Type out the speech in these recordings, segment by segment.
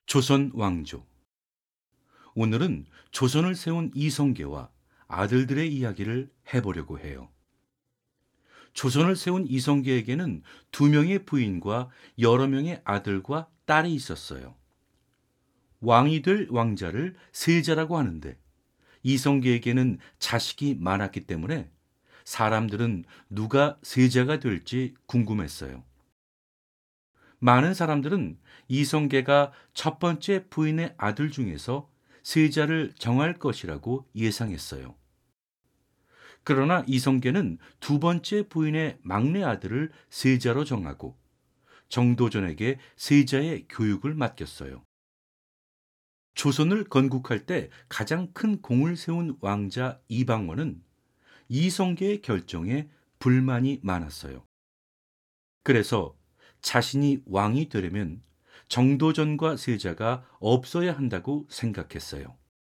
조선 왕조. 오늘은 조선을 세운 이성계와 아들들의 이야기를 해보려고 해요. 조선을 세운 이성계에게는 두 명의 부인과 여러 명의 아들과 딸이 있었어요. 왕이 될 왕자를 세자라고 하는데 이성계에게는 자식이 많았기 때문에 사람들은 누가 세자가 될지 궁금했어요. 많은 사람들은 이성계가 첫 번째 부인의 아들 중에서 세자를 정할 것이라고 예상했어요. 그러나 이성계는 두 번째 부인의 막내 아들을 세자로 정하고 정도전에게 세자의 교육을 맡겼어요. 조선을 건국할 때 가장 큰 공을 세운 왕자 이방원은 이성계의 결정에 불만이 많았어요. 그래서 자신이 왕이 되려면 정도전과 세자가 없어야 한다고 생각했어요.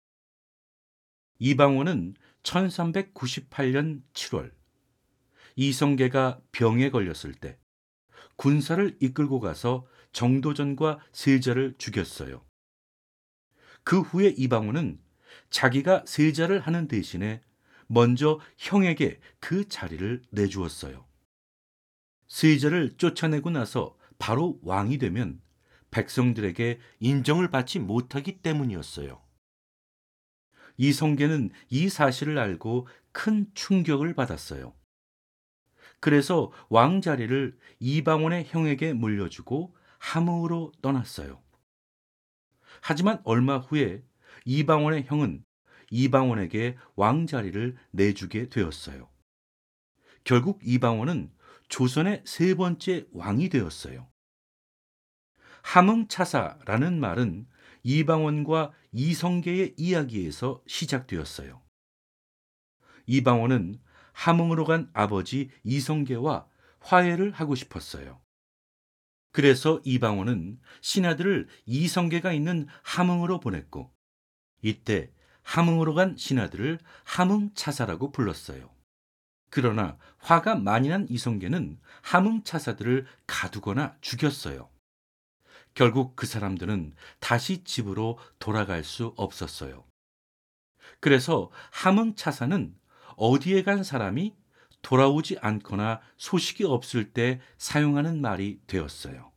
이방원은 1398년 7월 이성계가 병에 걸렸을 때 군사를 이끌고 가서 정도전과 세자를 죽였어요. 그 후에 이방원은 자기가 세자를 하는 대신에 먼저 형에게 그 자리를 내주었어요. 세자를 쫓아내고 나서 바로 왕이 되면 백성들에게 인정을 받지 못하기 때문이었어요. 이성계는 이 사실을 알고 큰 충격을 받았어요. 그래서 왕 자리를 이방원의 형에게 물려주고 함흥으로 떠났어요. 하지만 얼마 후에 이방원의 형은 이방원에게 왕 자리를 내주게 되었어요. 결국 이방원은 조선의 세 번째 왕이 되었어요. 함흥차사라는 말은 이방원과 이성계의 이야기에서 시작되었어요. 이방원은 함흥으로 간 아버지 이성계와 화해를 하고 싶었어요. 그래서 이방원은 신하들을 이성계가 있는 함흥으로 보냈고 이때 함흥으로 간 신하들을 함흥차사라고 불렀어요. 그러나 화가 많이 난 이성계는 함흥차사들을 가두거나 죽였어요. 결국 그 사람들은 다시 집으로 돌아갈 수 없었어요. 그래서 함흥차사는 어디에 간 사람이 돌아오지 않거나 소식이 없을 때 사용하는 말이 되었어요.